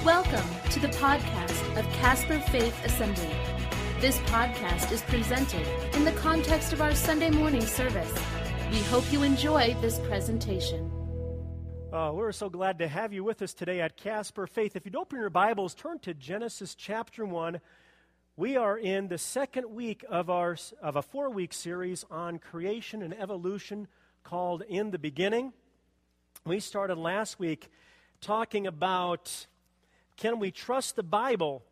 Welcome to the podcast of Casper Faith Assembly. This podcast is presented in the context of our Sunday morning service. We hope you enjoy this presentation. We're so glad to have you with us today at Casper Faith. If you'd open your Bibles, turn to Genesis chapter 1. We are in the second week of a 4-week series on creation and evolution called In the Beginning. We started last week talking about can we trust the Bible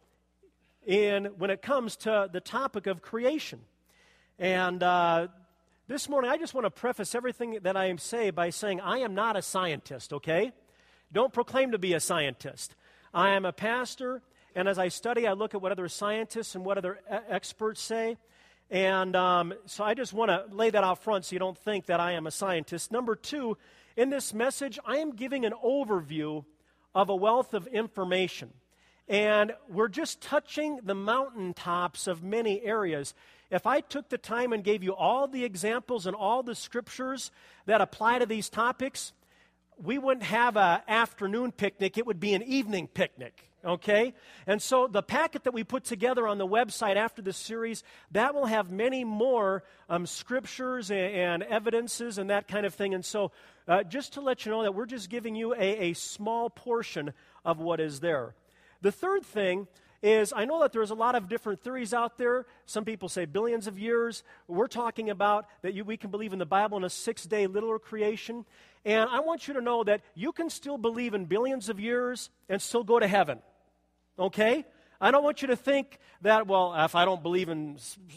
when it comes to the topic of creation. And this morning, I just want to preface everything that I say by saying I am not a scientist, okay? Don't proclaim to be a scientist. I am a pastor, and as I study, I look at what other scientists and what other experts say. And so I just want to lay that out front so you don't think that I am a scientist. Number two, in this message, I am giving an overview of a wealth of information. And we're just touching the mountaintops of many areas. If I took the time and gave you all the examples and all the scriptures that apply to these topics, we wouldn't have an afternoon picnic. It would be an evening picnic, okay? And so the packet that we put together on the website after this series, that will have many more scriptures and evidences and that kind of thing. And so just to let you know that we're just giving you a small portion of what is there. The third thing is, I know that there's a lot of different theories out there. Some people say billions of years. We're talking about that we can believe in the Bible in a 6-day literal creation. And I want you to know that you can still believe in billions of years and still go to heaven. Okay? I don't want you to think that, well, if I believe in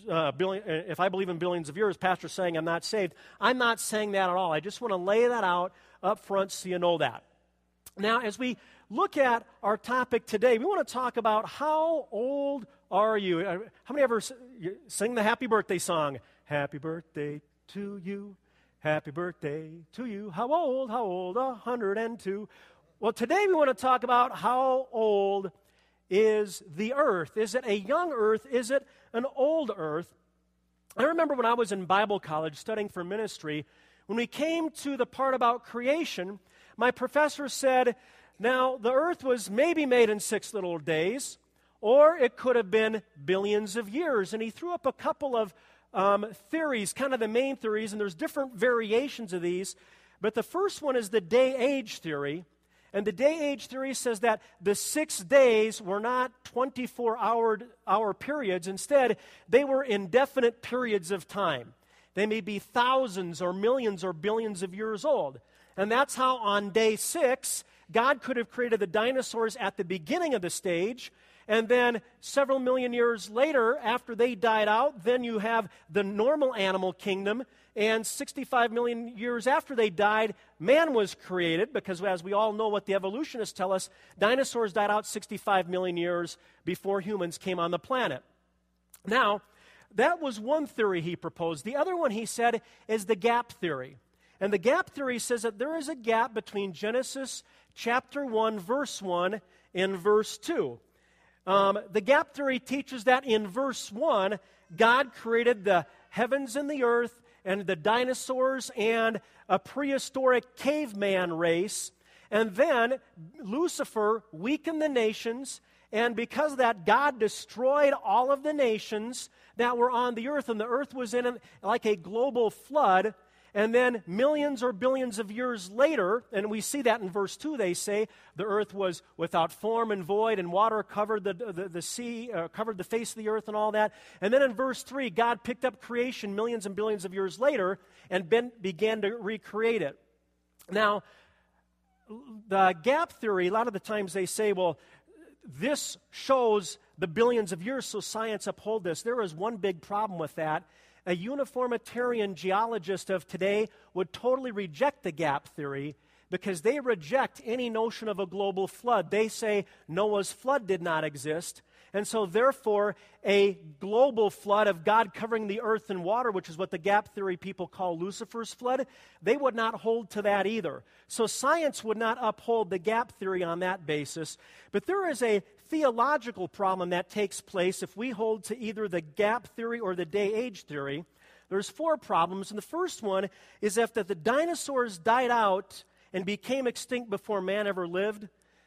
billions of years, Pastor's saying I'm not saved. I'm not saying that at all. I just want to lay that out up front so you know that. Now, as we look at our topic today, we want to talk about how old are you? How many ever sing the happy birthday song? Happy birthday to you. Happy birthday to you. How old? 102. Well, today we want to talk about how old is the earth. Is it a young earth? Is it an old earth? I remember when I was in Bible college studying for ministry, when we came to the part about creation, my professor said, now, the earth was maybe made in 6 little days, or it could have been billions of years. And he threw up a couple of theories, kind of the main theories, and there's different variations of these. But the first one is the day-age theory. And the day-age theory says that the 6 days were not 24-hour periods. Instead, they were indefinite periods of time. They may be thousands or millions or billions of years old. And that's how on day 6, God could have created the dinosaurs at the beginning of the stage, and then several million years later, after they died out, then you have the normal animal kingdom, and 65 million years after they died, man was created, because as we all know what the evolutionists tell us, dinosaurs died out 65 million years before humans came on the planet. Now, that was one theory he proposed. The other one, he said, is the gap theory. And the gap theory says that there is a gap between Genesis chapter 1, verse 1, and verse 2. The gap theory teaches that in verse 1, God created the heavens and the earth and the dinosaurs and a prehistoric caveman race. And then Lucifer weakened the nations, and because of that, God destroyed all of the nations that were on the earth, and the earth was in like a global flood. And then millions or billions of years later, and we see that in verse 2, they say, the earth was without form and void, and water covered the sea, covered the face of the earth and all that. And then in verse 3, God picked up creation millions and billions of years later and began to recreate it. Now, the gap theory, a lot of the times they say, well, this shows the billions of years, so science uphold this. There is one big problem with that. A uniformitarian geologist of today would totally reject the gap theory because they reject any notion of a global flood. They say Noah's flood did not exist, and so therefore a global flood of God covering the earth in water, which is what the gap theory people call Lucifer's flood, they would not hold to that either. So science would not uphold the gap theory on that basis. But there is a theological problem that takes place if we hold to either the gap theory or the day-age theory. There's 4 problems, and the first one is if the dinosaurs died out and became extinct before man ever lived,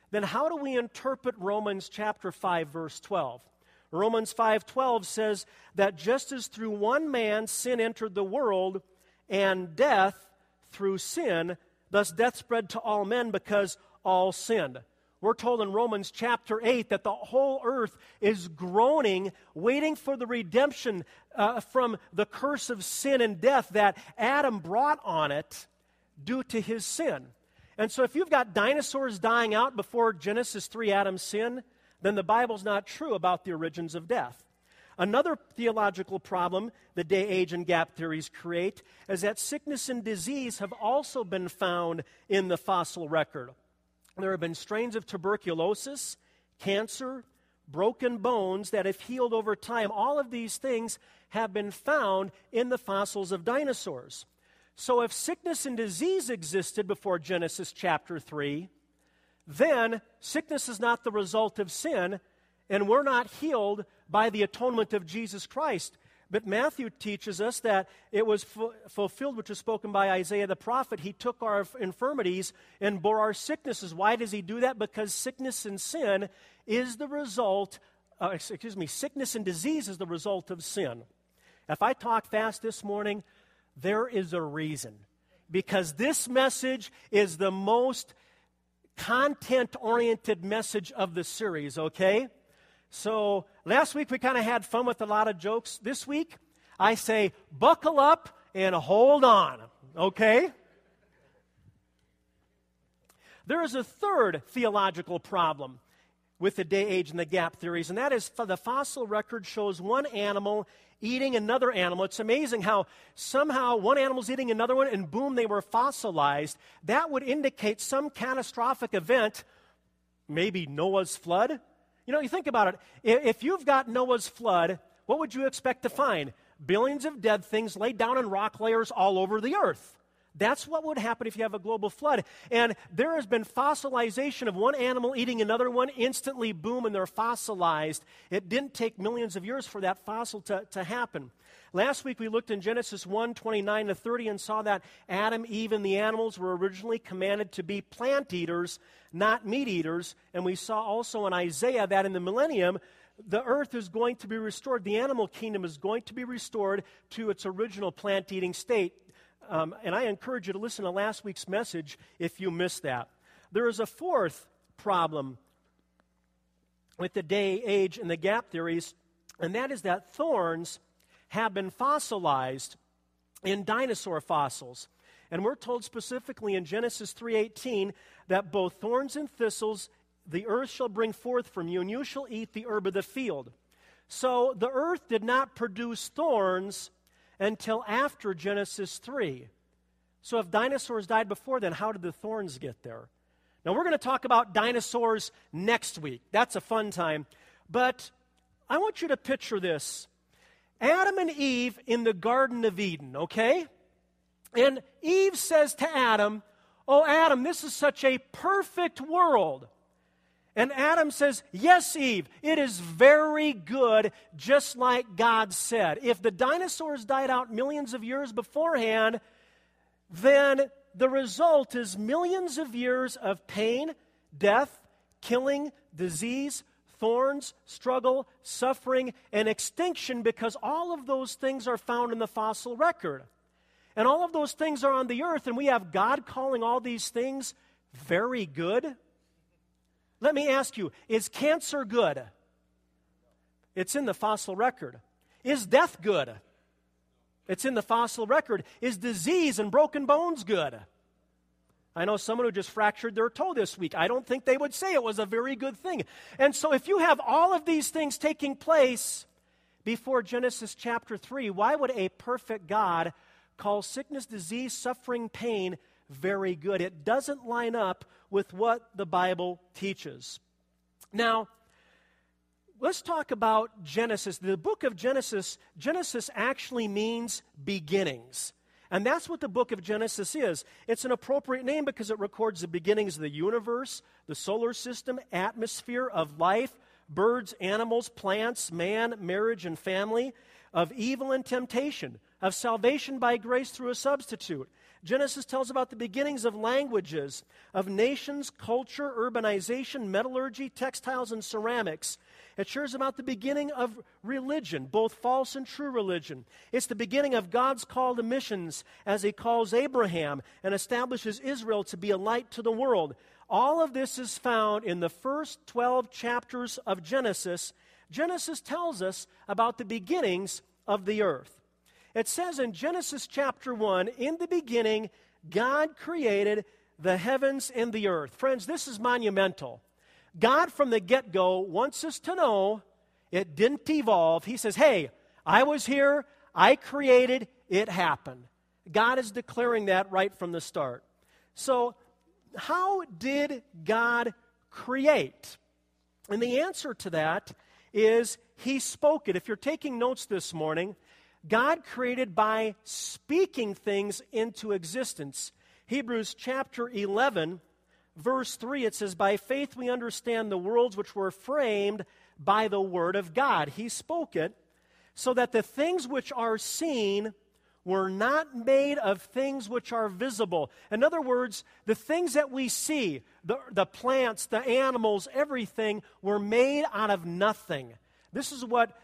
then how do we interpret Romans chapter 5, verse 12? Romans 5:12 says that just as through one man sin entered the world, and death through sin, thus death spread to all men because all sinned. We're told in Romans chapter 8 that the whole earth is groaning, waiting for the redemption from the curse of sin and death that Adam brought on it due to his sin. And so if you've got dinosaurs dying out before Genesis 3, Adam's sin, then the Bible's not true about the origins of death. Another theological problem the day, age, and gap theories create is that sickness and disease have also been found in the fossil record. There have been strains of tuberculosis, cancer, broken bones that have healed over time. All of these things have been found in the fossils of dinosaurs. So if sickness and disease existed before Genesis chapter 3, then sickness is not the result of sin, and we're not healed by the atonement of Jesus Christ. But Matthew teaches us that it was fulfilled, which was spoken by Isaiah the prophet. He took our infirmities and bore our sicknesses. Why does he do that? Because sickness and sin is the result, sickness and disease is the result of sin. If I talk fast this morning, there is a reason. Because this message is the most content-oriented message of the series, okay? So last week we kind of had fun with a lot of jokes. This week, I say, buckle up and hold on, okay? There is a third theological problem with the day, age, and the gap theories, and that is the fossil record shows one animal eating another animal. It's amazing how somehow one animal's eating another one, and boom, they were fossilized. That would indicate some catastrophic event, maybe Noah's flood. You know, you think about it. If you've got Noah's flood, what would you expect to find? Billions of dead things laid down in rock layers all over the earth. That's what would happen if you have a global flood. And there has been fossilization of one animal eating another one. Instantly, boom, and they're fossilized. It didn't take millions of years for that fossil to happen. Last week, we looked in Genesis 1, 29 to 30 and saw that Adam, Eve, and the animals were originally commanded to be plant eaters, not meat eaters. And we saw also in Isaiah that in the millennium, the earth is going to be restored. The animal kingdom is going to be restored to its original plant-eating state. And I encourage you to listen to last week's message if you missed that. There is a fourth problem with the day, age, and the gap theories, and that is that thorns have been fossilized in dinosaur fossils. And we're told specifically in Genesis 3:18 that both thorns and thistles the earth shall bring forth from you, and you shall eat the herb of the field. So the earth did not produce thorns until after Genesis 3. So if dinosaurs died before then, how did the thorns get there? Now, we're going to talk about dinosaurs next week. That's a fun time. But I want you to picture this. Adam and Eve in the Garden of Eden, okay? And Eve says to Adam, "Oh, Adam, this is such a perfect world." And Adam says, "Yes, Eve, it is very good, just like God said." If the dinosaurs died out millions of years beforehand, then the result is millions of years of pain, death, killing, disease, thorns, struggle, suffering, and extinction, because all of those things are found in the fossil record. And all of those things are on the earth, and we have God calling all these things very good. Let me ask you, is cancer good? It's in the fossil record. Is death good? It's in the fossil record. Is disease and broken bones good? I know someone who just fractured their toe this week. I don't think they would say it was a very good thing. And so if you have all of these things taking place before Genesis chapter 3, why would a perfect God call sickness, disease, suffering, pain very good? It doesn't line up with what the Bible teaches. Now, let's talk about Genesis. The book of Genesis actually means beginnings. And that's what the book of Genesis is. It's an appropriate name because it records the beginnings of the universe, the solar system, atmosphere of life, birds, animals, plants, man, marriage, and family, of evil and temptation, of salvation by grace through a substitute. Genesis tells about the beginnings of languages, of nations, culture, urbanization, metallurgy, textiles, and ceramics. It shares about the beginning of religion, both false and true religion. It's the beginning of God's call to missions as He calls Abraham and establishes Israel to be a light to the world. All of this is found in the first 12 chapters of Genesis. Genesis tells us about the beginnings of the earth. It says in Genesis chapter 1, in the beginning, God created the heavens and the earth. Friends, this is monumental. God from the get-go wants us to know it didn't evolve. He says, hey, I was here, I created, it happened. God is declaring that right from the start. So, how did God create? And the answer to that is He spoke it. If you're taking notes this morning, God created by speaking things into existence. Hebrews chapter 11, verse 3, it says, by faith we understand the worlds which were framed by the word of God. He spoke it so that the things which are seen were not made of things which are visible. In other words, the things that we see, the plants, the animals, everything, were made out of nothing. This is what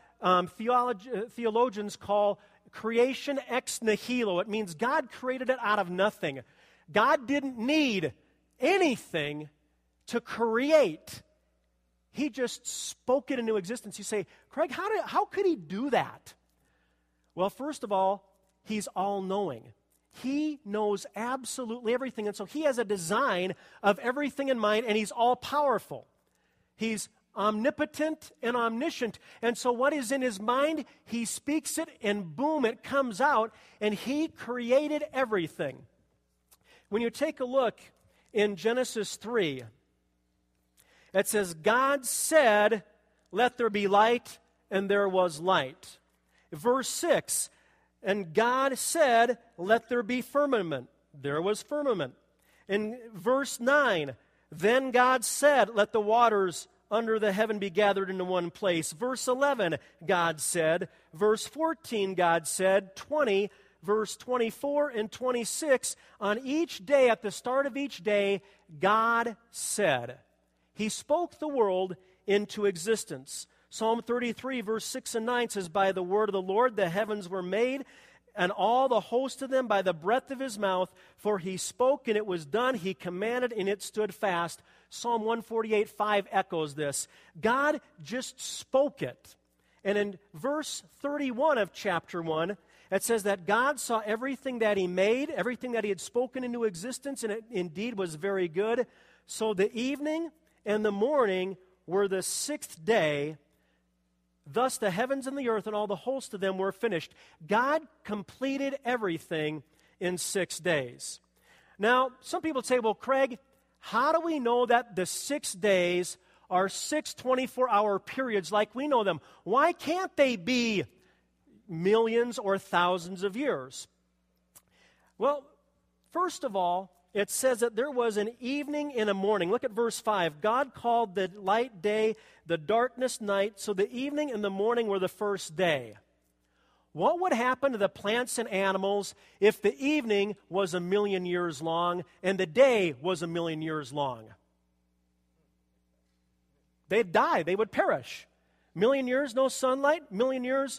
theologians call creation ex nihilo. It means God created it out of nothing. God didn't need anything to create. He just spoke it into existence. You say, Craig, how could He do that? Well, first of all, He's all-knowing. He knows absolutely everything, and so He has a design of everything in mind, and He's all-powerful. He's omnipotent and omniscient. And so what is in His mind, He speaks it, and boom, it comes out, and He created everything. When you take a look in Genesis 3, it says, God said, let there be light, and there was light. Verse 6, and God said, let there be firmament. There was firmament. In verse 9, then God said, let the waters under the heaven be gathered into one place. Verse 11, God said. Verse 14, God said. 20, verse 24 and 26, on each day, at the start of each day, God said. He spoke the world into existence. Psalm 33, verse 6 and 9 says, by the word of the Lord the heavens were made, and all the host of them by the breath of His mouth. For He spoke, and it was done. He commanded, and it stood fast. Psalm 148, 5 echoes this. God just spoke it. And in verse 31 of chapter 1, it says that God saw everything that He made, everything that He had spoken into existence, and it indeed was very good. So the evening and the morning were the sixth day. Thus the heavens and the earth and all the host of them were finished. God completed everything in 6 days. Now, some people say, well, Craig, how do we know that the 6 days are 6 24-hour periods like we know them? Why can't they be millions or thousands of years? Well, first of all, it says that there was an evening and a morning. Look at verse 5. God called the light day, the darkness night, so the evening and the morning were the first day. What would happen to the plants and animals if the evening was 1,000,000 years long and the day was 1,000,000 years long? They'd die. They would perish. 1,000,000 years, no sunlight. 1,000,000 years,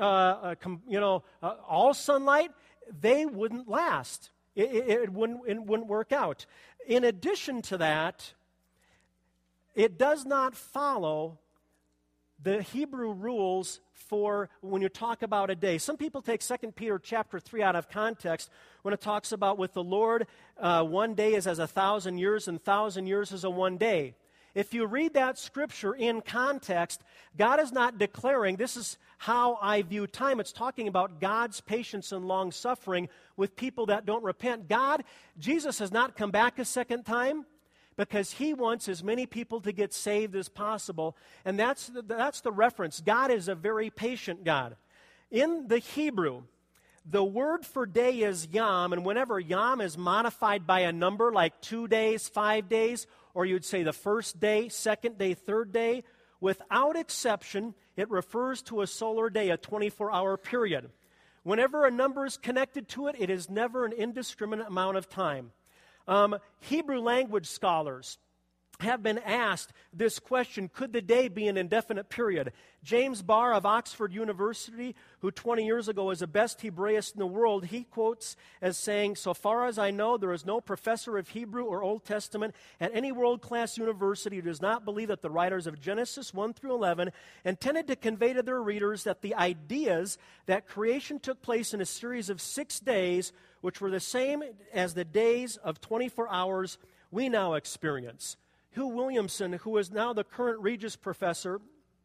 all sunlight. They wouldn't last. It wouldn't work out. In addition to that, it does not follow the Hebrew rules for when you talk about a day. Some people take 2 Peter chapter 3 out of context when it talks about with the Lord, 1 day is as 1,000 years, and 1,000 years is a 1 day. If you read that scripture in context, God is not declaring, this is how I view time. It's talking about God's patience and long-suffering with people that don't repent. Jesus has not come back a second time because He wants as many people to get saved as possible. And that's the reference. God is a very patient God. In the Hebrew, the word for day is yom, and whenever yom is modified by a number like 2 days, 5 days, or you'd say the first day, second day, third day, without exception, it refers to a solar day, a 24-hour period. Whenever a number is connected to it, it is never an indiscriminate amount of time. Hebrew language scholars have been asked this question: could the day be an indefinite period? James Barr of Oxford University, who 20 years ago was the best Hebraist in the world, he quotes as saying, "So far as I know, there is no professor of Hebrew or Old Testament at any world-class university who does not believe that the writers of Genesis 1 through 11 intended to convey to their readers that the ideas that creation took place in a series of 6 days, which were the same as the days of 24 hours we now experience." Hugh Williamson, who is now the current Regius Professor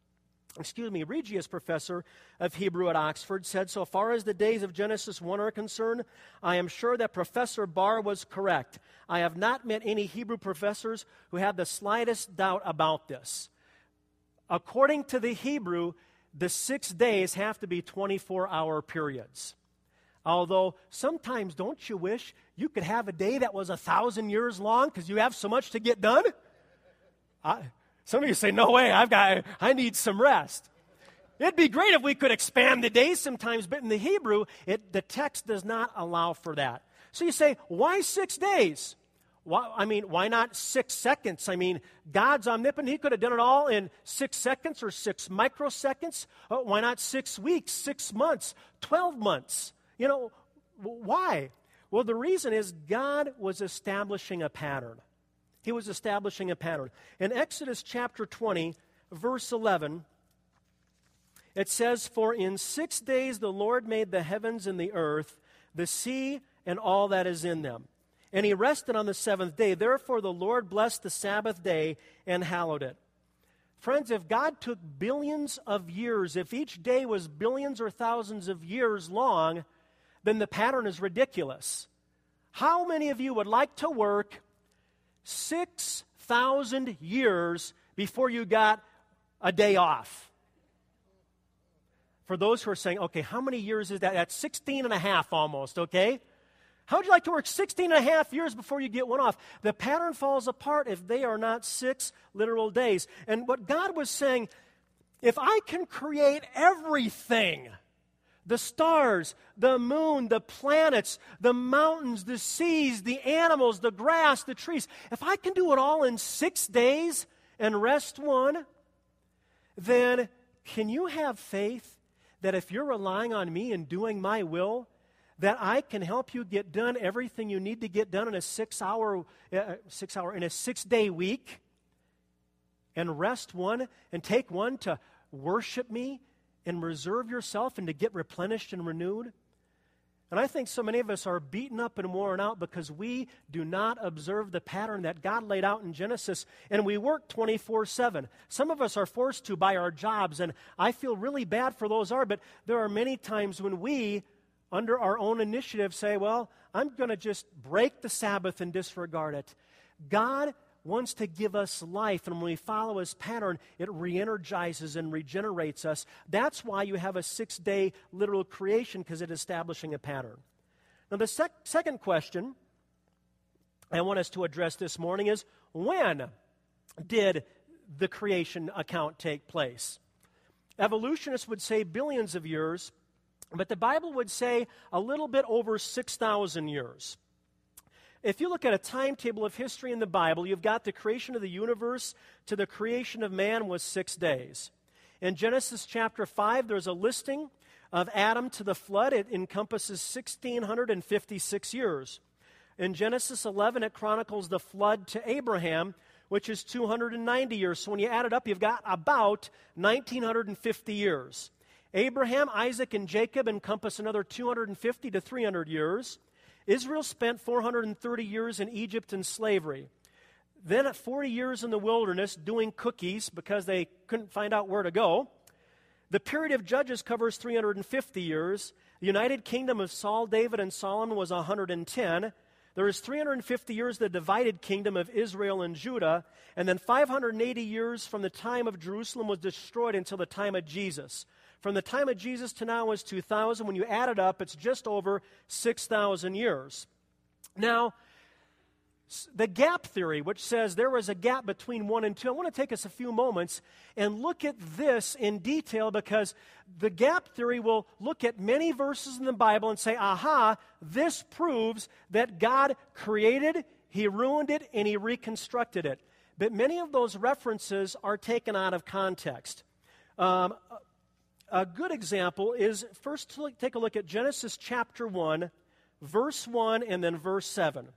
of Hebrew at Oxford, said, "So far as the days of Genesis 1 are concerned, I am sure that Professor Barr was correct. I have not met any Hebrew professors who have the slightest doubt about this." According to the Hebrew, the 6 days have to be 24-hour periods. Although sometimes, don't you wish you could have a day that was 1,000 years long because you have so much to get done? Some of you say, "No way, I need some rest." It'd be great if we could expand the days sometimes, but in the Hebrew, the text does not allow for that. So you say, why 6 days? Why not 6 seconds? God's omnipotent. He could have done it all in 6 seconds or 6 microseconds. Why not 6 weeks, 6 months, 12 months? Why? Well, the reason is God was establishing a pattern. He was establishing a pattern. In Exodus chapter 20, verse 11, it says, "For in 6 days the Lord made the heavens and the earth, the sea, and all that is in them. And he rested on the seventh day. Therefore the Lord blessed the Sabbath day and hallowed it." Friends, if God took billions of years, if each day was billions or thousands of years long, then the pattern is ridiculous. How many of you would like to work 6,000 years before you got a day off? For those who are saying, okay, how many years is that? That's 16 and a half almost, okay? How would you like to work 16 and a half years before you get one off? The pattern falls apart if they are not 6 literal days. And what God was saying, if I can create everything, the stars, the moon, the planets, the mountains, the seas, the animals, the grass, the trees, if I can do it all in 6 days and rest one, then can you have faith that if you're relying on me and doing my will, that I can help you get done everything you need to get done in a 6-day week, and rest one and take one to worship me and reserve yourself and to get replenished and renewed? And I think so many of us are beaten up and worn out because we do not observe the pattern that God laid out in Genesis, and we work 24/7. Some of us are forced to by our jobs, and I feel really bad for those but there are many times when we, under our own initiative, say, well, I'm going to just break the Sabbath and disregard it. God wants to give us life, and when we follow His pattern, it re-energizes and regenerates us. That's why you have a 6-day literal creation, because it's establishing a pattern. Now, the second question I want us to address this morning is, when did the creation account take place? Evolutionists would say billions of years, but the Bible would say a little bit over 6,000 years. If you look at a timetable of history in the Bible, you've got the creation of the universe to the creation of man was 6 days. In Genesis chapter 5, there's a listing of Adam to the flood. It encompasses 1,656 years. In Genesis 11, it chronicles the flood to Abraham, which is 290 years. So when you add it up, you've got about 1,950 years. Abraham, Isaac, and Jacob encompass another 250 to 300 years. Israel spent 430 years in Egypt in slavery. Then at 40 years in the wilderness doing cookies because they couldn't find out where to go. The period of Judges covers 350 years. The United Kingdom of Saul, David, and Solomon was 110. There is 350 years the divided kingdom of Israel and Judah. And then 580 years from the time of Jerusalem was destroyed until the time of Jesus. From the time of Jesus to now is 2,000. When you add it up, it's just over 6,000 years. Now, the gap theory, which says there was a gap between 1 and 2. I want to take us a few moments and look at this in detail, because the gap theory will look at many verses in the Bible and say, aha, this proves that God created, He ruined it, and He reconstructed it. But many of those references are taken out of context. A good example is, first take a look at Genesis chapter 1, verse 1 and then verse 7.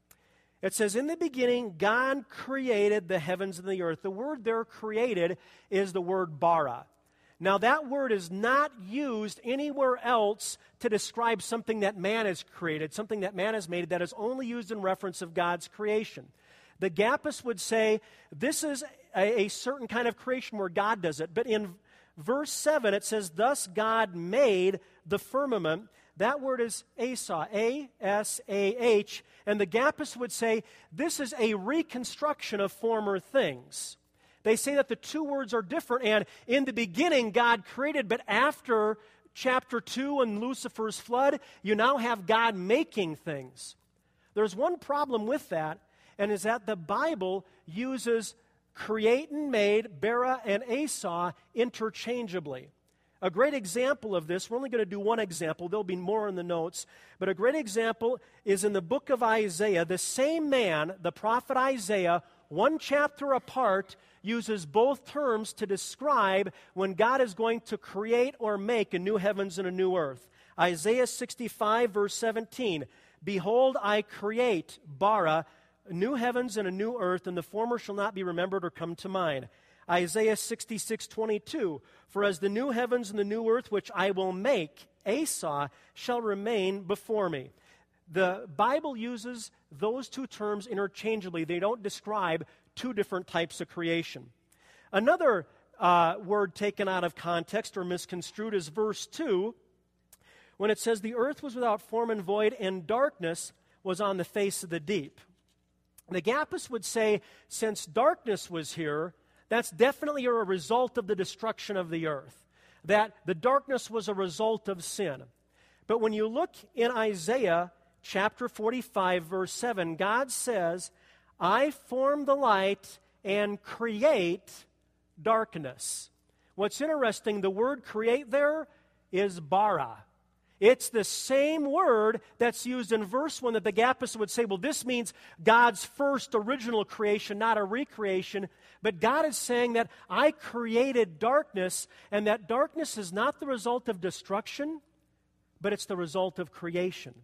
It says, in the beginning, God created the heavens and the earth. The word there, created, is the word bara. Now, that word is not used anywhere else to describe something that man has created, something that man has made, that is only used in reference of God's creation. The Gapists would say this is a certain kind of creation where God does it. But in verse 7, it says, thus God made the firmament. That word is Asah, A-S-A-H. And the Gapists would say this is a reconstruction of former things. They say that the two words are different, and in the beginning God created, but after chapter 2 and Lucifer's flood, you now have God making things. There's one problem with that, and is that the Bible uses create and made, bara and Asah, interchangeably. A great example of this, we're only going to do one example, there'll be more in the notes, but a great example is in the book of Isaiah. The same man, the prophet Isaiah, one chapter apart, uses both terms to describe when God is going to create or make a new heavens and a new earth. Isaiah 65, verse 17, behold, I create, bara, new heavens and a new earth, and the former shall not be remembered or come to mind. Isaiah 66:22, for as the new heavens and the new earth which I will make, Asah, shall remain before me. The Bible uses those two terms interchangeably. They don't describe two different types of creation. Another word taken out of context or misconstrued is verse 2, when it says, the earth was without form and void, and darkness was on the face of the deep. The Gapists would say, since darkness was here, that's definitely a result of the destruction of the earth, that the darkness was a result of sin. But when you look in Isaiah chapter 45, verse 7, God says, I form the light and create darkness. What's interesting, the word create there is bara. It's the same word that's used in verse 1 that the Gapists would say, well, this means God's first original creation, not a recreation. But God is saying that I created darkness, and that darkness is not the result of destruction, but it's the result of creation.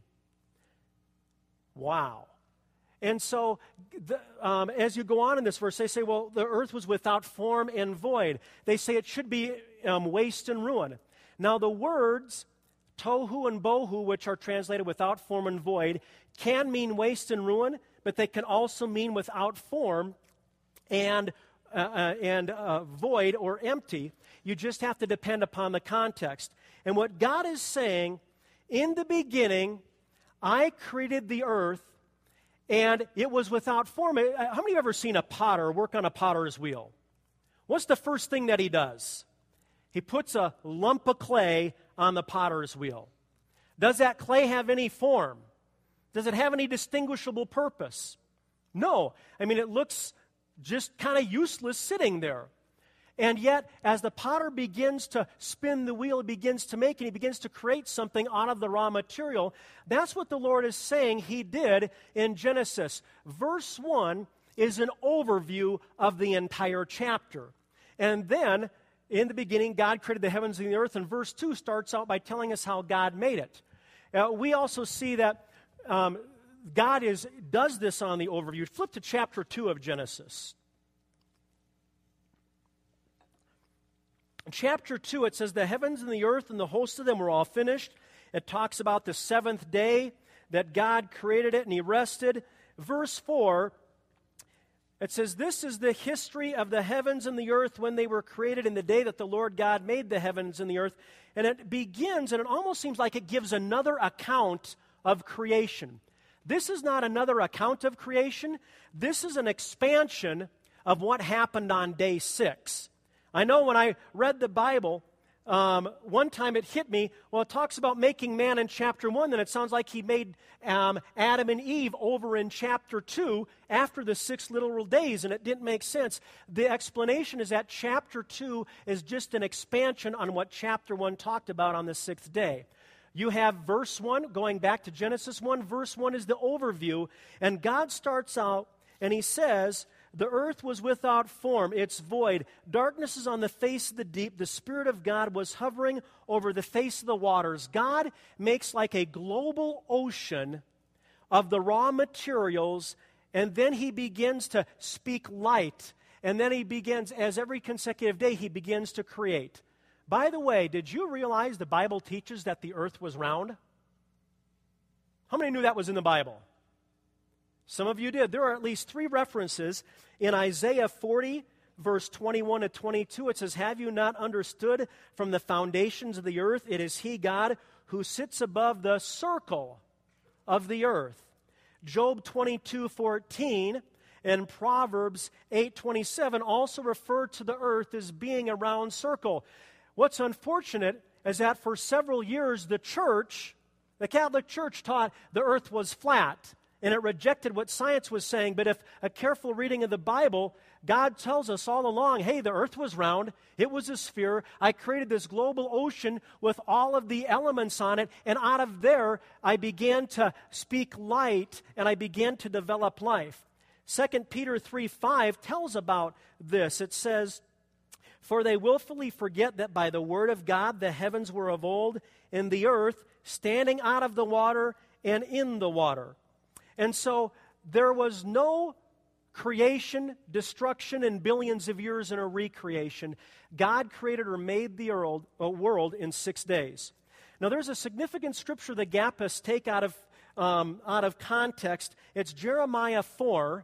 Wow. And so, as you go on in this verse, they say, well, the earth was without form and void. They say it should be waste and ruin. Now, the words tohu and bohu, which are translated without form and void, can mean waste and ruin, but they can also mean without form and void or empty. You just have to depend upon the context. And what God is saying, in the beginning, I created the earth, and it was without form. How many of you have ever seen a potter work on a potter's wheel? What's the first thing that he does? He puts a lump of clay on the potter's wheel. Does that clay have any form? Does it have any distinguishable purpose? No. I mean, it looks just kind of useless sitting there. And yet, as the potter begins to spin the wheel, he begins to make, and he begins to create something out of the raw material. That's what the Lord is saying He did in Genesis. Verse 1 is an overview of the entire chapter. And then, in the beginning, God created the heavens and the earth, and verse 2 starts out by telling us how God made it. We also see that God does this on the overview. Flip to chapter 2 of Genesis. In chapter 2, it says, the heavens and the earth and the host of them were all finished. It talks about the seventh day that God created it and He rested. Verse 4, it says, this is the history of the heavens and the earth when they were created in the day that the Lord God made the heavens and the earth. And it begins, and it almost seems like it gives another account of creation. This is not another account of creation. This is an expansion of what happened on day 6. I know when I read the Bible, one time it hit me, well, it talks about making man in chapter 1, then it sounds like he made Adam and Eve over in chapter 2 after the 6 literal days, and it didn't make sense. The explanation is that chapter 2 is just an expansion on what chapter 1 talked about on the 6th day. You have verse 1, going back to Genesis 1, verse 1 is the overview, and God starts out, and he says, the earth was without form, it's void. Darkness is on the face of the deep. The Spirit of God was hovering over the face of the waters. God makes like a global ocean of the raw materials, and then he begins to speak light. And then he begins, as every consecutive day, he begins to create. By the way, did you realize the Bible teaches that the earth was round? How many knew that was in the Bible? Some of you did. There are at least 3 references in Isaiah 40, verse 21 to 22. It says, have you not understood from the foundations of the earth? It is he, God, who sits above the circle of the earth. Job 22:14 and Proverbs 8:27 also refer to the earth as being a round circle. What's unfortunate is that for several years the Catholic Church taught the earth was flat. And it rejected what science was saying. But if a careful reading of the Bible, God tells us all along, hey, the earth was round. It was a sphere. I created this global ocean with all of the elements on it. And out of there, I began to speak light, and I began to develop life. 2 Peter 3:5 tells about this. It says, for they willfully forget that by the word of God the heavens were of old, and the earth standing out of the water and in the water. And so there was no creation, destruction, and billions of years in a recreation. God created or made the world in 6 days. Now there's a significant scripture the Gappists take out of context. It's Jeremiah 4,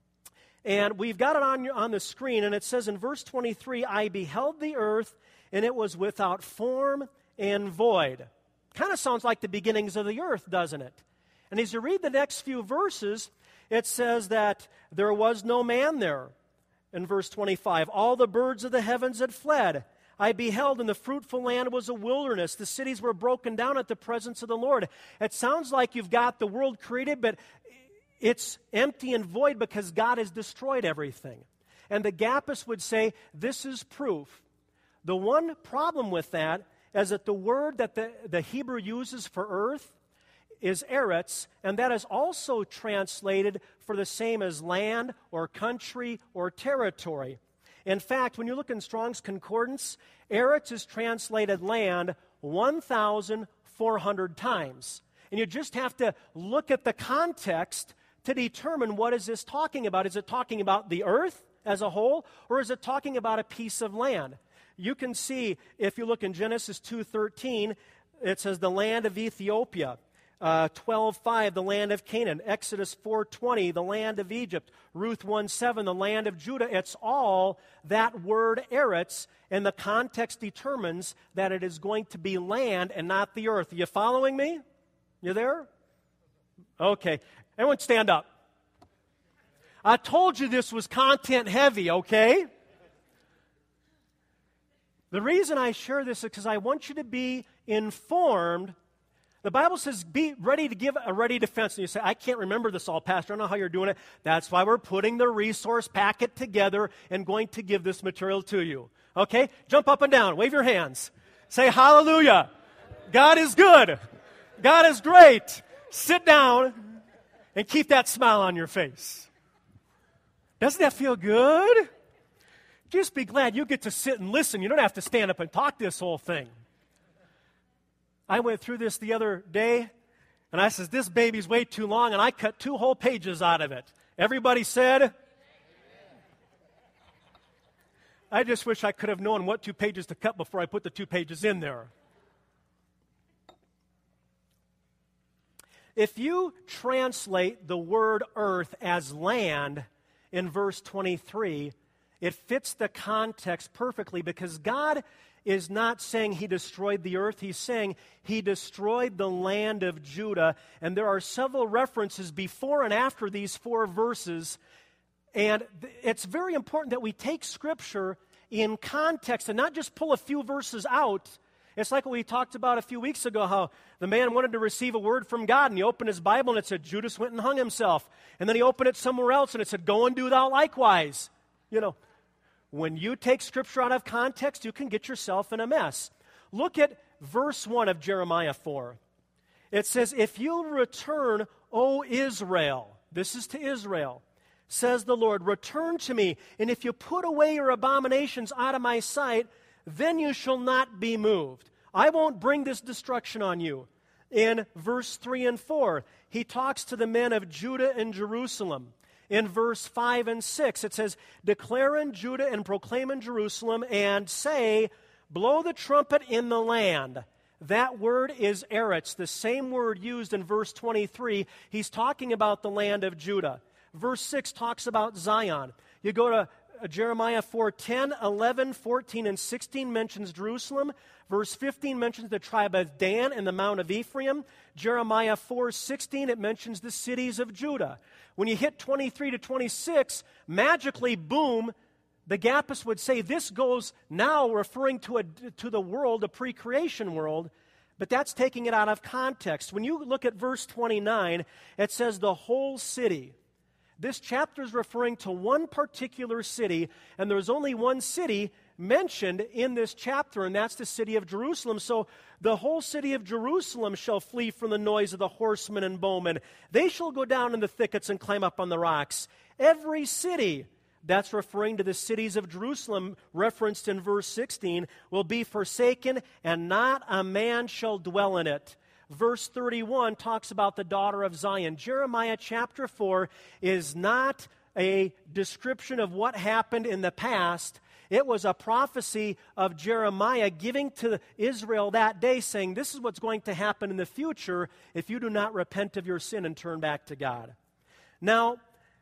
and we've got it on the screen, and it says in verse 23, I beheld the earth, and it was without form and void. Kind of sounds like the beginnings of the earth, doesn't it? And as you read the next few verses, it says that there was no man there. In verse 25, all the birds of the heavens had fled. I beheld, and the fruitful land was a wilderness. The cities were broken down at the presence of the Lord. It sounds like you've got the world created, but it's empty and void because God has destroyed everything. And the Gappists would say, this is proof. The one problem with that is that the word that the Hebrew uses for earth is eretz, and that is also translated for the same as land or country or territory. In fact, when you look in Strong's Concordance, eretz is translated land 1,400 times. And you just have to look at the context to determine what is this talking about. Is it talking about the earth as a whole, or is it talking about a piece of land? You can see, if you look in Genesis 2:13, it says the land of Ethiopia. 12:5, the land of Canaan. Exodus 4:20, the land of Egypt. Ruth 1:7, the land of Judah. It's all that word eretz, and the context determines that it is going to be land and not the earth. Are you following me? You there? Okay. Everyone stand up. I told you this was content heavy, okay? The reason I share this is because I want you to be informed. The Bible says, be ready to give a ready defense. And you say, I can't remember this all, Pastor. I don't know how you're doing it. That's why we're putting the resource packet together and going to give this material to you. Okay? Jump up and down. Wave your hands. Say hallelujah. God is good. God is great. Sit down and keep that smile on your face. Doesn't that feel good? Just be glad you get to sit and listen. You don't have to stand up and talk this whole thing. I went through this the other day, and I said, this baby's way too long, and I cut 2 whole pages out of it. Everybody said? Amen. I just wish I could have known what 2 pages to cut before I put the 2 pages in there. If you translate the word earth as land in verse 23, it fits the context perfectly because God is not saying he destroyed the earth. He's saying he destroyed the land of Judah. And there are several references before and after these 4 verses. And it's very important that we take Scripture in context and not just pull a few verses out. It's like what we talked about a few weeks ago, how the man wanted to receive a word from God, and he opened his Bible, and it said, Judas went and hung himself. And then he opened it somewhere else, and it said, go and do thou likewise. You know, when you take Scripture out of context, you can get yourself in a mess. Look at verse 1 of Jeremiah 4. It says, if you'll return, O Israel, this is to Israel, says the Lord, return to me, and if you put away your abominations out of my sight, then you shall not be moved. I won't bring this destruction on you. In verse 3 and 4, he talks to the men of Judah and Jerusalem. In verse 5 and 6, it says, declare in Judah and proclaim in Jerusalem and say, blow the trumpet in the land. That word is eretz, the same word used in verse 23. He's talking about the land of Judah. Verse 6 talks about Zion. You go to Jeremiah 4:10, 11, 14, and 16 mentions Jerusalem. Verse 15 mentions the tribe of Dan and the Mount of Ephraim. Jeremiah 4:16, it mentions the cities of Judah. When you hit 23 to 26, magically, boom, the Gappists would say this goes now referring to the world, a pre-creation world, but that's taking it out of context. When you look at verse 29, it says the whole city. This chapter is referring to one particular city, and there's only one city mentioned in this chapter, and that's the city of Jerusalem. So the whole city of Jerusalem shall flee from the noise of the horsemen and bowmen. They shall go down in the thickets and climb up on the rocks. Every city, that's referring to the cities of Jerusalem, referenced in verse 16, will be forsaken, and not a man shall dwell in it. Verse 31 talks about the daughter of Zion. Jeremiah chapter 4 is not a description of what happened in the past. It was a prophecy of Jeremiah giving to Israel that day, saying, this is what's going to happen in the future if you do not repent of your sin and turn back to God. Now,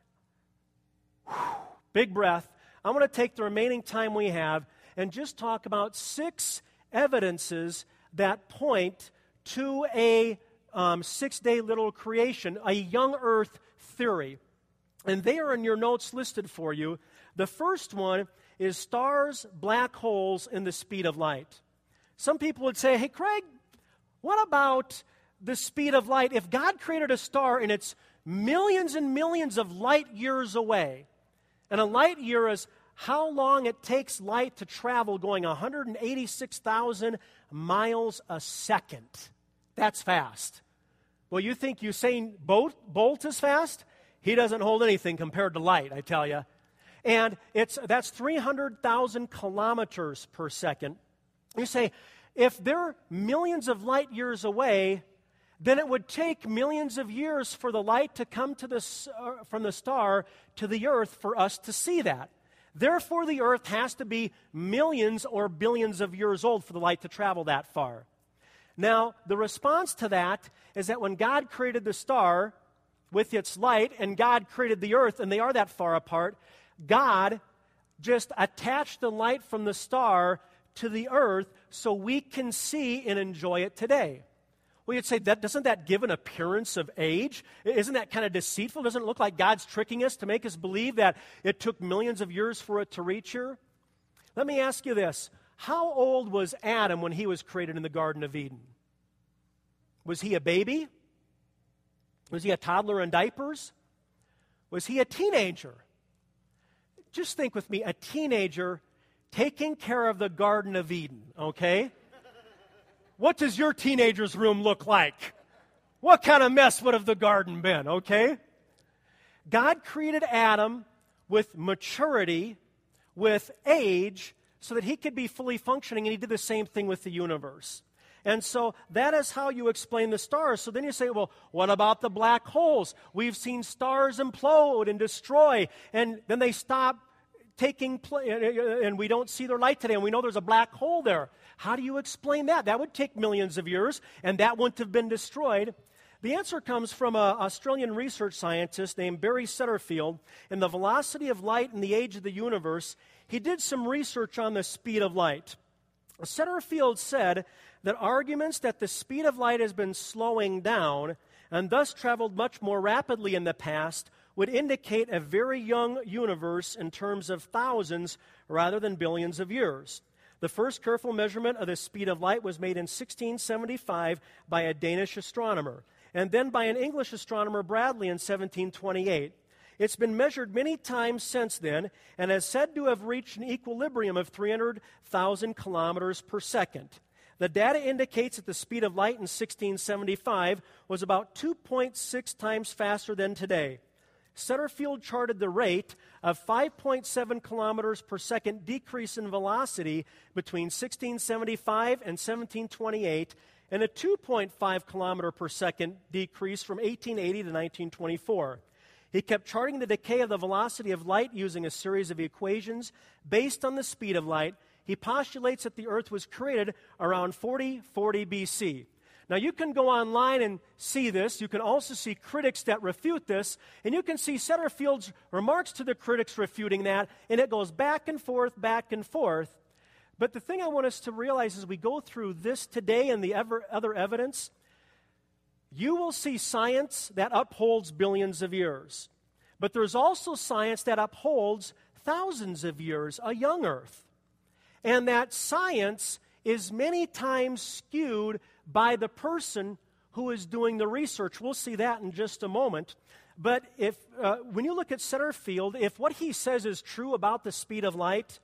big breath. I'm going to take the remaining time we have and just talk about 6 evidences that point to a 6-day little creation, a young earth theory. And they are in your notes listed for you. The first one is stars, black holes, and the speed of light. Some people would say, hey, Craig, what about the speed of light? If God created a star and it's millions and millions of light years away, and a light year is how long it takes light to travel going 186,000 miles a second. That's fast. Well, you think Usain Bolt is fast? He doesn't hold anything compared to light, I tell you. And that's 300,000 kilometers per second. You say, if they're millions of light years away, then it would take millions of years for the light to come to from the star to the earth for us to see that. Therefore, the earth has to be millions or billions of years old for the light to travel that far. Now, the response to that is that when God created the star with its light and God created the earth, and they are that far apart, God just attached the light from the star to the earth so we can see and enjoy it today. Well, you'd say, doesn't that give an appearance of age? Isn't that kind of deceitful? Doesn't it look like God's tricking us to make us believe that it took millions of years for it to reach here? Let me ask you this. How old was Adam when he was created in the Garden of Eden? Was he a baby? Was he a toddler in diapers? Was he a teenager? Just think with me, a teenager taking care of the Garden of Eden, okay? What does your teenager's room look like? What kind of mess would have the garden been, okay? God created Adam with maturity, with age, so that he could be fully functioning, and he did the same thing with the universe. And so that is how you explain the stars. So then you say, well, what about the black holes? We've seen stars implode and destroy, and then they stop taking place, and we don't see their light today, and we know there's a black hole there. How do you explain that? That would take millions of years, and that wouldn't have been destroyed. The answer comes from an Australian research scientist named Barry Setterfield. In The Velocity of Light and the Age of the Universe, he did some research on the speed of light. Setterfield said that arguments that the speed of light has been slowing down and thus traveled much more rapidly in the past would indicate a very young universe in terms of thousands rather than billions of years. The first careful measurement of the speed of light was made in 1675 by a Danish astronomer, and then by an English astronomer, Bradley, in 1728. It's been measured many times since then and is said to have reached an equilibrium of 300,000 kilometers per second. The data indicates that the speed of light in 1675 was about 2.6 times faster than today. Setterfield charted the rate of 5.7 kilometers per second decrease in velocity between 1675 and 1728, and a 2.5 kilometer per second decrease from 1880 to 1924. He kept charting the decay of the velocity of light using a series of equations based on the speed of light. He postulates that the Earth was created around 4040 BC. Now, you can go online and see this. You can also see critics that refute this, and you can see Setterfield's remarks to the critics refuting that, and it goes back and forth, back and forth. But the thing I want us to realize as we go through this today and the other evidence, you will see science that upholds billions of years. But there's also science that upholds thousands of years, a young Earth. And that science is many times skewed by the person who is doing the research. We'll see that in just a moment. But when you look at Setterfield, if what he says is true about the speed of light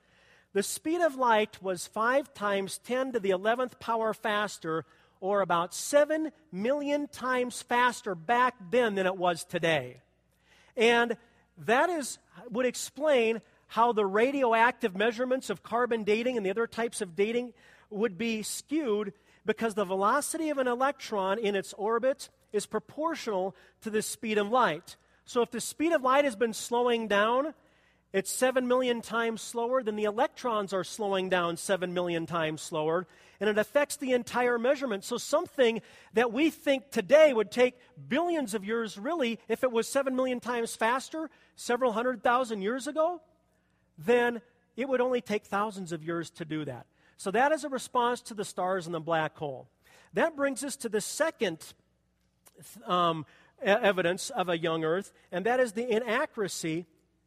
was 5 times 10 to the 11th power faster, or about 7 million times faster back then than it was today. And that would explain how the radioactive measurements of carbon dating and the other types of dating would be skewed, because the velocity of an electron in its orbit is proportional to the speed of light. So if the speed of light has been slowing down, it's 7 million times slower, then the electrons are slowing down 7 million times slower, and it affects the entire measurement. So something that we think today would take billions of years, really, if it was 7 million times faster several 100,000 years ago, then it would only take thousands of years to do that. So that is a response to the stars and the black hole. That brings us to the second evidence of a young Earth, and that is the inaccuracy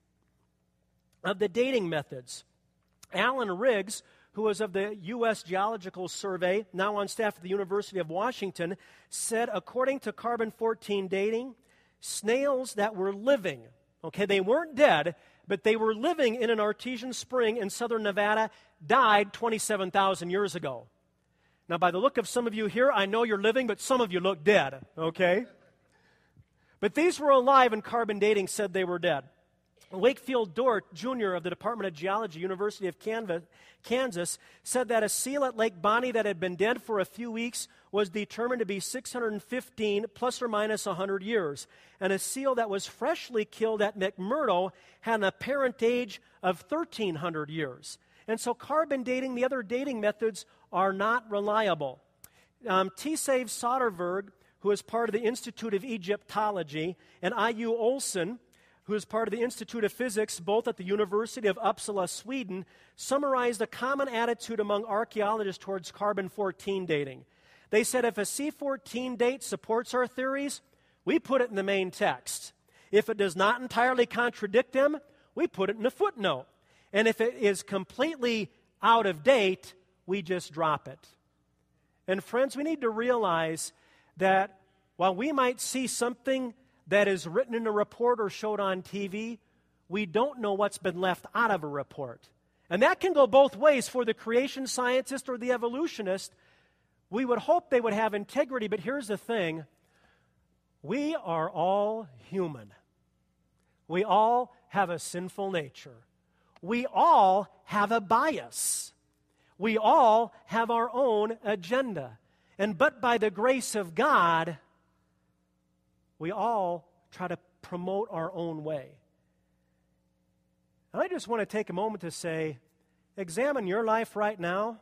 of the dating methods. Alan Riggs, who was of the U.S. Geological Survey, now on staff at the University of Washington, said, according to carbon-14 dating, snails that were living, okay, they weren't dead, but they were living in an artesian spring in southern Nevada, died 27,000 years ago. Now, by the look of some of you here, I know you're living, but some of you look dead, okay? But these were alive, and carbon dating said they were dead. Wakefield Dort, Jr. of the Department of Geology, University of Kansas, said that a seal at Lake Bonny that had been dead for a few weeks was determined to be 615 plus or minus 100 years. And a seal that was freshly killed at McMurdo had an apparent age of 1,300 years. And so carbon dating, the other dating methods, are not reliable. T-Save Soderberg, who is part of the Institute of Egyptology, and I.U. Olson, who is part of the Institute of Physics, both at the University of Uppsala, Sweden, summarized a common attitude among archaeologists towards carbon-14 dating. They said if a C14 date supports our theories, we put it in the main text. If it does not entirely contradict them, we put it in a footnote. And if it is completely out of date, we just drop it. And friends, we need to realize that while we might see something that is written in a report or showed on TV, we don't know what's been left out of a report. And that can go both ways for the creation scientist or the evolutionist. We would hope they would have integrity, but here's the thing. We are all human. We all have a sinful nature. We all have a bias. We all have our own agenda. And but by the grace of God, we all try to promote our own way. And I just want to take a moment to say, examine your life right now.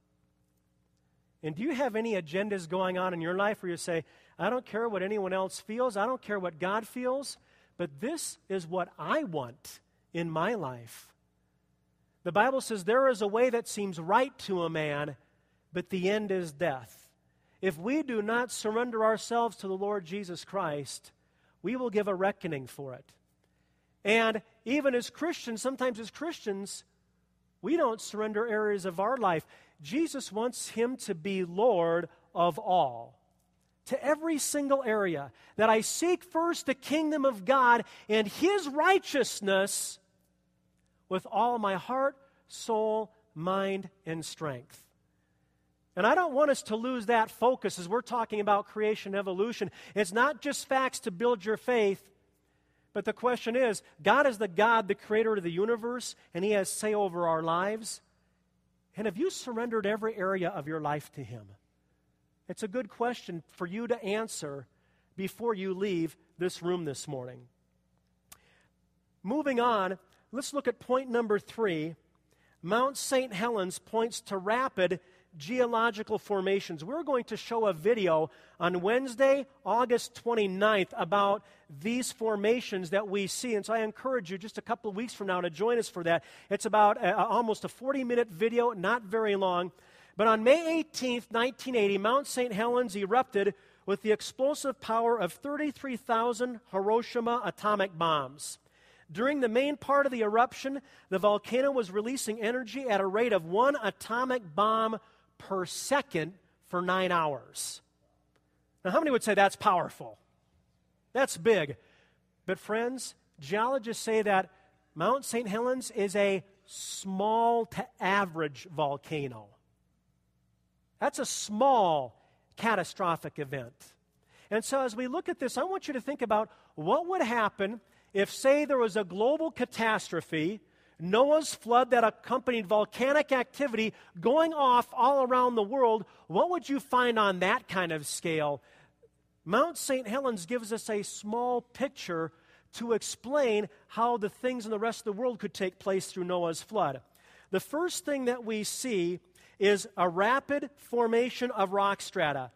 And do you have any agendas going on in your life where you say, I don't care what anyone else feels, I don't care what God feels, but this is what I want in my life. The Bible says there is a way that seems right to a man, but the end is death. If we do not surrender ourselves to the Lord Jesus Christ, we will give a reckoning for it. And even as Christians, sometimes as Christians, we don't surrender areas of our life. Jesus wants him to be Lord of all, to every single area, that I seek first the kingdom of God and his righteousness with all my heart, soul, mind, and strength. And I don't want us to lose that focus as we're talking about creation evolution. It's not just facts to build your faith, but the question is, God is the God, the creator of the universe, and he has say over our lives. And have you surrendered every area of your life to him? It's a good question for you to answer before you leave this room this morning. Moving on, let's look at point number 3. Mount St. Helens points to rapid geological formations. We're going to show a video on Wednesday, August 29th, about these formations that we see. And so I encourage you just a couple of weeks from now to join us for that. It's about almost a 40-minute video, not very long. But on May 18th, 1980, Mount St. Helens erupted with the explosive power of 33,000 Hiroshima atomic bombs. During the main part of the eruption, the volcano was releasing energy at a rate of 1 atomic bomb per second for 9 hours. Now, how many would say that's powerful? That's big. But friends, geologists say that Mount St. Helens is a small to average volcano. That's a small catastrophic event. And so as we look at this, I want you to think about what would happen if, say, there was a global catastrophe, Noah's flood that accompanied volcanic activity going off all around the world. What would you find on that kind of scale? Mount St. Helens gives us a small picture to explain how the things in the rest of the world could take place through Noah's flood. The first thing that we see is a rapid formation of rock strata.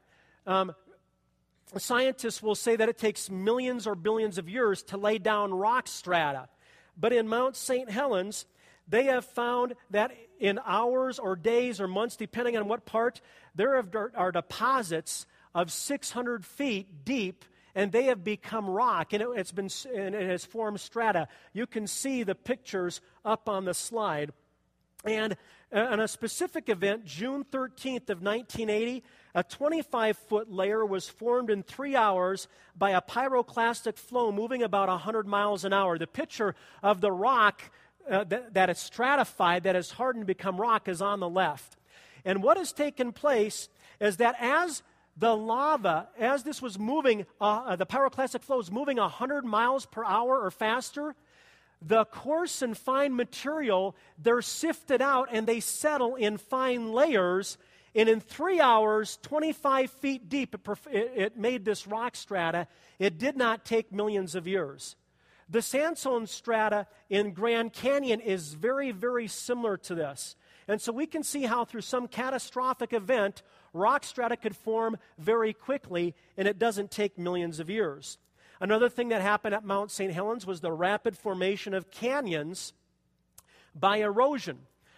Scientists will say that it takes millions or billions of years to lay down rock strata. But in Mount St. Helens, they have found that in hours or days or months, depending on what part, there are deposits of 600 feet deep, and they have become rock, and it has formed strata. You can see the pictures up on the slide. And on a specific event, June 13th of 1980, a 25-foot layer was formed in 3 hours by a pyroclastic flow moving about 100 miles an hour. The picture of the rock that is stratified, that has hardened to become rock, is on the left. And what has taken place is that as the lava, as this was moving, the pyroclastic flow was moving 100 miles per hour or faster, the coarse and fine material, they're sifted out and they settle in fine layers. And in 3 hours, 25 feet deep, it made this rock strata. It did not take millions of years. The sandstone strata in Grand Canyon is very, very similar to this. And so we can see how through some catastrophic event, rock strata could form very quickly, and it doesn't take millions of years. Another thing that happened at Mount St. Helens was the rapid formation of canyons by erosion.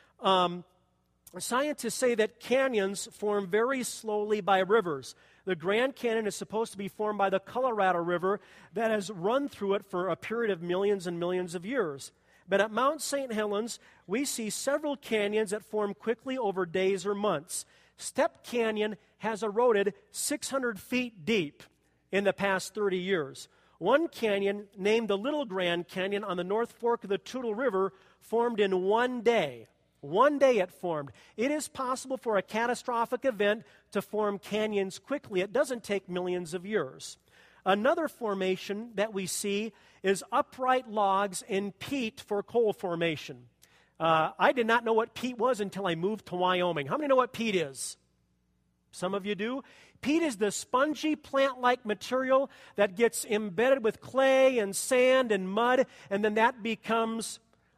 Scientists say that canyons form very slowly by rivers. The Grand Canyon is supposed to be formed by the Colorado River that has run through it for a period of millions and millions of years. But at Mount St. Helens, we see several canyons that form quickly over days or months. Step Canyon has eroded 600 feet deep in the past 30 years. One canyon, named the Little Grand Canyon on the North Fork of the Toutle River, formed in 1 day. 1 day it formed. It is possible for a catastrophic event to form canyons quickly. It doesn't take millions of years. Another formation that we see is upright logs in peat for coal formation. I did not know what peat was until I moved to Wyoming. How many know what peat is? Some of you do. Peat is the spongy plant-like material that gets embedded with clay and sand and mud, and then that becomes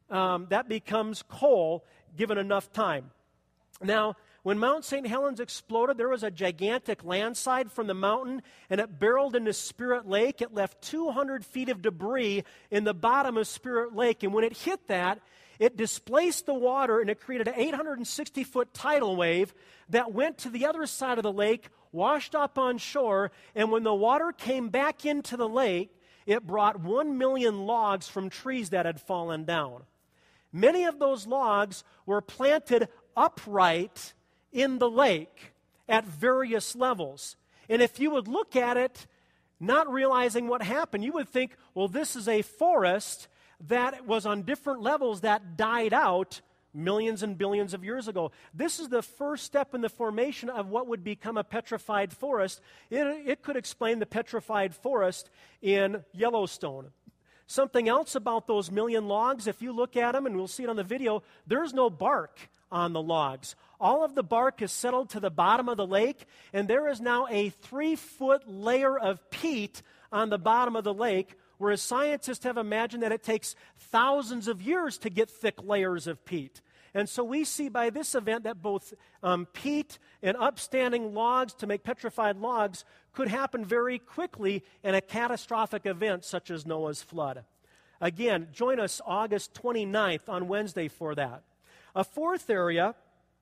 coal given enough time. Now, when Mount St. Helens exploded, there was a gigantic landslide from the mountain, and it barreled into Spirit Lake. It left 200 feet of debris in the bottom of Spirit Lake, and when it hit that, it displaced the water, and it created an 860-foot tidal wave that went to the other side of the lake, washed up on shore, and when the water came back into the lake, it brought 1 million logs from trees that had fallen down. Many of those logs were planted upright in the lake at various levels. And if you would look at it, not realizing what happened, you would think, well, this is a forest that was on different levels that died out millions and billions of years ago. This is the first step in the formation of what would become a petrified forest. It could explain the petrified forest in Yellowstone. Something else about those million logs, if you look at them, and we'll see it on the video, there's no bark on the logs. All of the bark is settled to the bottom of the lake, and there is now a 3-foot layer of peat on the bottom of the lake, whereas scientists have imagined that it takes thousands of years to get thick layers of peat. And so we see by this event that both peat and upstanding logs to make petrified logs could happen very quickly in a catastrophic event such as Noah's flood. Again, join us August 29th on Wednesday for that. A fourth area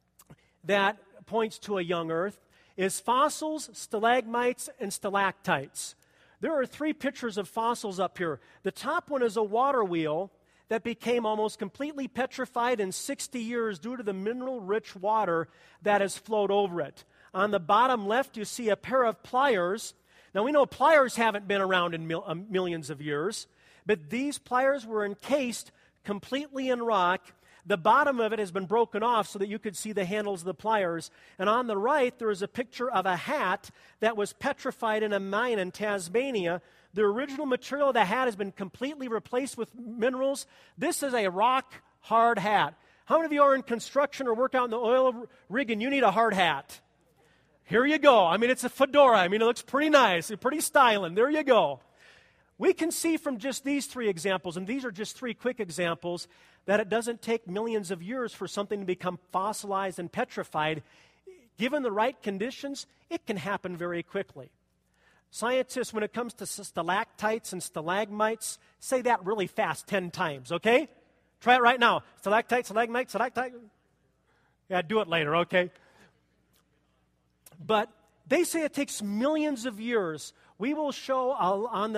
that points to a young earth is fossils, stalagmites, and stalactites. There are 3 pictures of fossils up here. The top one is a water wheel that became almost completely petrified in 60 years due to the mineral-rich water that has flowed over it. On the bottom left, you see a pair of pliers. Now, we know pliers haven't been around in millions of years, but these pliers were encased completely in rock. The bottom of it has been broken off so that you could see the handles of the pliers. And on the right, there is a picture of a hat that was petrified in a mine in Tasmania. The original material of the hat has been completely replaced with minerals. This is a rock-hard hat. How many of you are in construction or work out in the oil rig and you need a hard hat? Here you go. I mean, it's a fedora. I mean, it looks pretty nice, pretty styling. There you go. We can see from just these 3 examples, and these are just 3 quick examples, that it doesn't take millions of years for something to become fossilized and petrified. Given the right conditions, it can happen very quickly. Scientists, when it comes to stalactites and stalagmites, say that really fast 10 times, okay? Try it right now. Stalactite, stalagmite, stalactite. Yeah, do it later, okay? But they say it takes millions of years. We will show on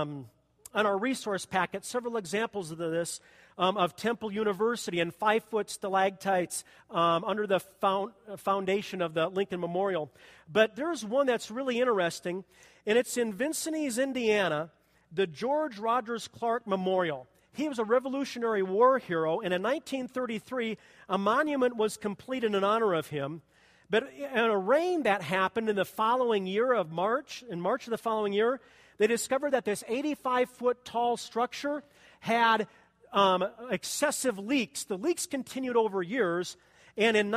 our resource packet several examples of this, of Temple University and 5-foot stalactites under the foundation of the Lincoln Memorial. But there's one that's really interesting, and it's in Vincennes, Indiana, the George Rogers Clark Memorial. He was a Revolutionary War hero, and in 1933, a monument was completed in honor of him. But in a rain that happened in the following year in March of the following year, they discovered that this 85-foot tall structure had excessive leaks. The leaks continued over years, and in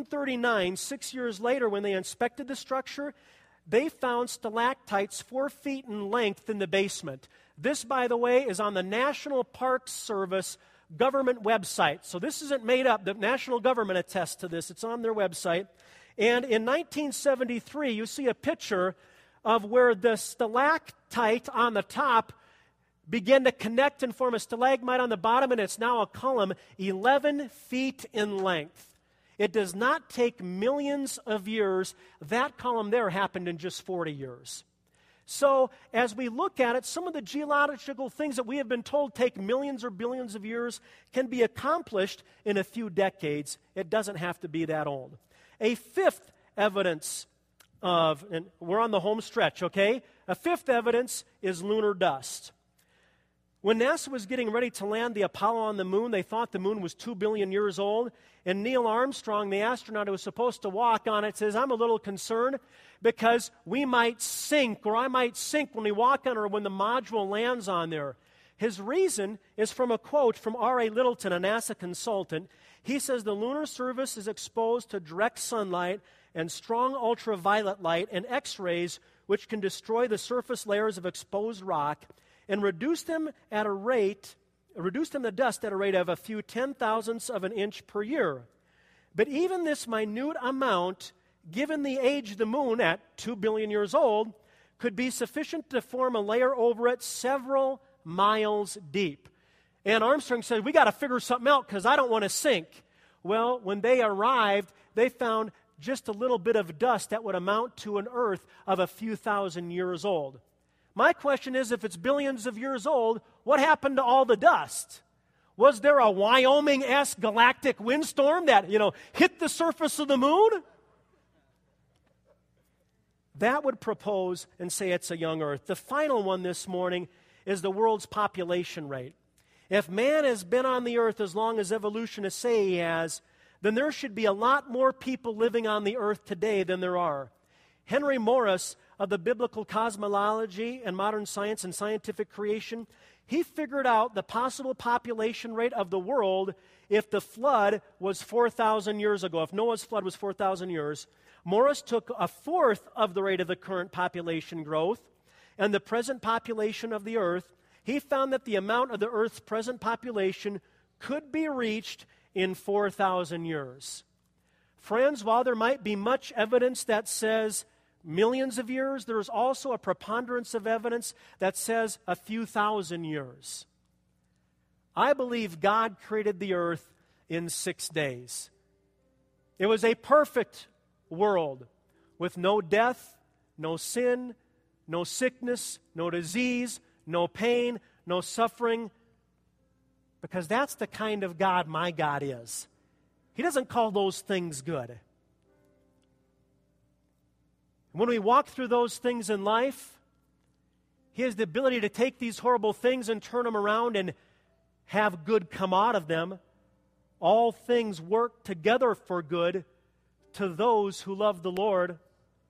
1939, 6 years later, when they inspected the structure, they found stalactites 4 feet in length in the basement. This, by the way, is on the National Park Service government website. So this isn't made up. The national government attests to this. It's on their website. And in 1973, you see a picture of where the stalactite on the top began to connect and form a stalagmite on the bottom, and it's now a column 11 feet in length. It does not take millions of years. That column there happened in just 40 years. So as we look at it, some of the geological things that we have been told take millions or billions of years can be accomplished in a few decades. It doesn't have to be that old. A fifth evidence of, and we're on the home stretch, okay? A fifth evidence is lunar dust. When NASA was getting ready to land the Apollo on the moon, they thought the moon was 2 billion years old. And Neil Armstrong, the astronaut who was supposed to walk on it, says, I'm a little concerned because we might sink, or I might sink when we walk on it or when the module lands on there. His reason is from a quote from R.A. Littleton, a NASA consultant. He says the lunar surface is exposed to direct sunlight and strong ultraviolet light and X-rays, which can destroy the surface layers of exposed rock and reduce them to dust at a rate of a few 10,000ths of an inch per year. But even this minute amount, given the age of the moon at 2 billion years old, could be sufficient to form a layer over it several miles deep. And Armstrong said, we got to figure something out because I don't want to sink. Well, when they arrived, they found just a little bit of dust that would amount to an Earth of a few thousand years old. My question is, if it's billions of years old, what happened to all the dust? Was there a Wyoming-esque galactic windstorm that, hit the surface of the moon? That would propose and say it's a young earth. The final one this morning is the world's population rate. If man has been on the earth as long as evolutionists say he has, then there should be a lot more people living on the earth today than there are. Henry Morris of the Biblical Cosmology and Modern Science and Scientific Creation, he figured out the possible population rate of the world if the flood was 4,000 years ago. If Noah's flood was 4,000 years, Morris took a fourth of the rate of the current population growth and the present population of the earth. He found that the amount of the earth's present population could be reached in 4,000 years. Friends, while there might be much evidence that says millions of years, there is also a preponderance of evidence that says a few thousand years. I believe God created the earth in 6 days. It was a perfect world with no death, no sin, no sickness, no disease, no pain, no suffering, because that's the kind of God my God is. He doesn't call those things good. When we walk through those things in life, He has the ability to take these horrible things and turn them around and have good come out of them. All things work together for good to those who love the Lord.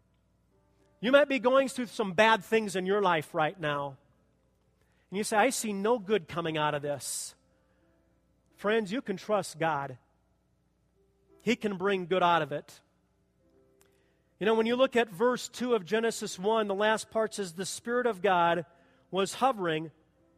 You might be going through some bad things in your life right now. And you say, I see no good coming out of this. Friends, you can trust God. He can bring good out of it. When you look at verse 2 of Genesis 1, the last part says, the Spirit of God was hovering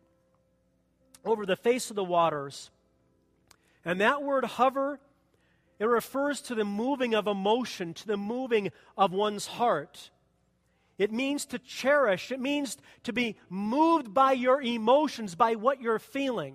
over the face of the waters. And that word hover, it refers to the moving of emotion, to the moving of one's heart. It means to cherish. It means to be moved by your emotions, by what you're feeling.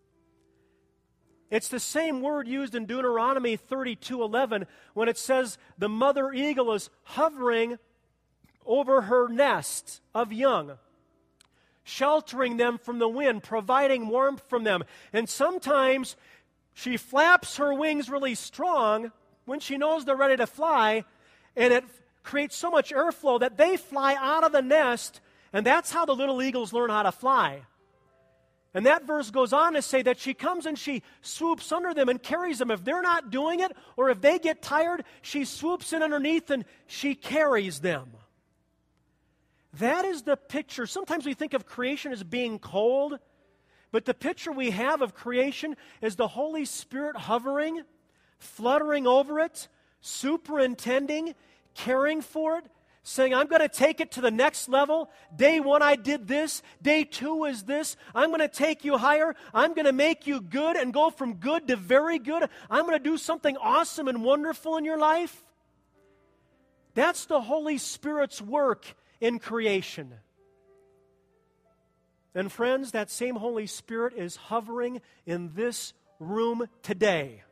It's the same word used in Deuteronomy 32:11 when it says the mother eagle is hovering over her nest of young, sheltering them from the wind, providing warmth from them. And sometimes she flaps her wings really strong when she knows they're ready to fly, and it creates so much airflow that they fly out of the nest, and that's how the little eagles learn how to fly. And that verse goes on to say that she comes and she swoops under them and carries them. If they're not doing it, or if they get tired, she swoops in underneath and she carries them. That is the picture. Sometimes we think of creation as being cold, but the picture we have of creation is the Holy Spirit hovering, fluttering over it, superintending, caring for it, saying, I'm going to take it to the next level. Day 1 I did this. Day 2 is this. I'm going to take you higher. I'm going to make you good and go from good to very good. I'm going to do something awesome and wonderful in your life. That's the Holy Spirit's work in creation. And friends, that same Holy Spirit is hovering in this room today.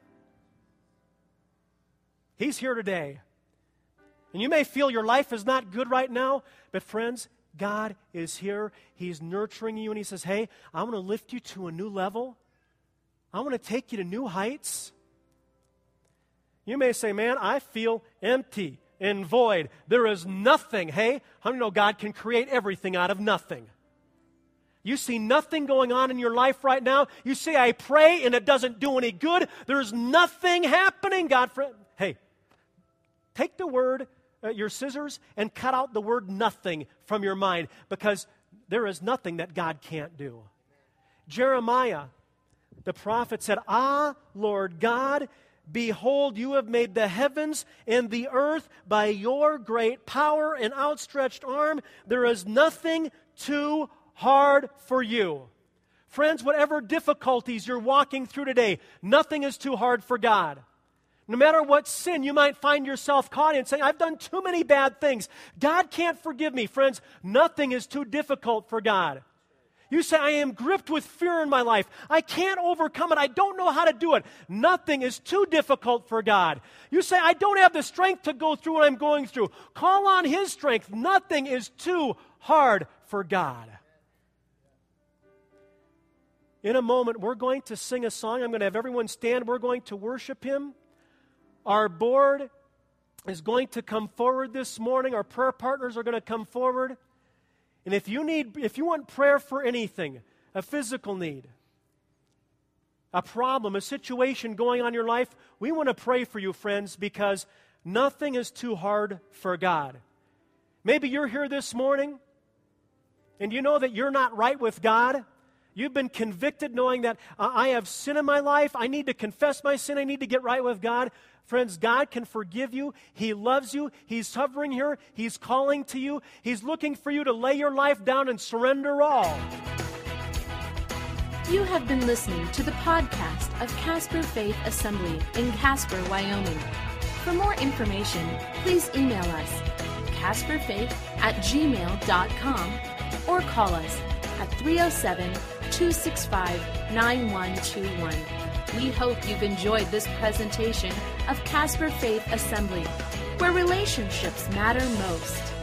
He's here today. And you may feel your life is not good right now, but friends, God is here. He's nurturing you, and He says, hey, I want to lift you to a new level. I want to take you to new heights. You may say, man, I feel empty and void. There is nothing. Hey, how many know God can create everything out of nothing? You see nothing going on in your life right now. You say, I pray, and it doesn't do any good. There's nothing happening, God. Hey, take the word, your scissors, and cut out the word nothing from your mind, because there is nothing that God can't do. Jeremiah, the prophet, said, Lord God, behold, you have made the heavens and the earth by your great power and outstretched arm. There is nothing too hard for you. Friends, whatever difficulties you're walking through today, nothing is too hard for God. No matter what sin you might find yourself caught in, saying, I've done too many bad things. God can't forgive me. Friends, nothing is too difficult for God. You say, I am gripped with fear in my life. I can't overcome it. I don't know how to do it. Nothing is too difficult for God. You say, I don't have the strength to go through what I'm going through. Call on His strength. Nothing is too hard for God. In a moment, we're going to sing a song. I'm going to have everyone stand. We're going to worship Him. Our board is going to come forward this morning. Our prayer partners are going to come forward. And if you want prayer for anything, a physical need, a problem, a situation going on in your life, we want to pray for you, friends, because nothing is too hard for God. Maybe you're here this morning and you know that you're not right with God. You've been convicted knowing that I have sin in my life. I need to confess my sin. I need to get right with God. Friends, God can forgive you. He loves you. He's hovering here. He's calling to you. He's looking for you to lay your life down and surrender all. You have been listening to the podcast of Casper Faith Assembly in Casper, Wyoming. For more information, please email us, casperfaith@gmail.com, or call us at 307-265-9121. We hope you've enjoyed this presentation of Casper Faith Assembly, where relationships matter most.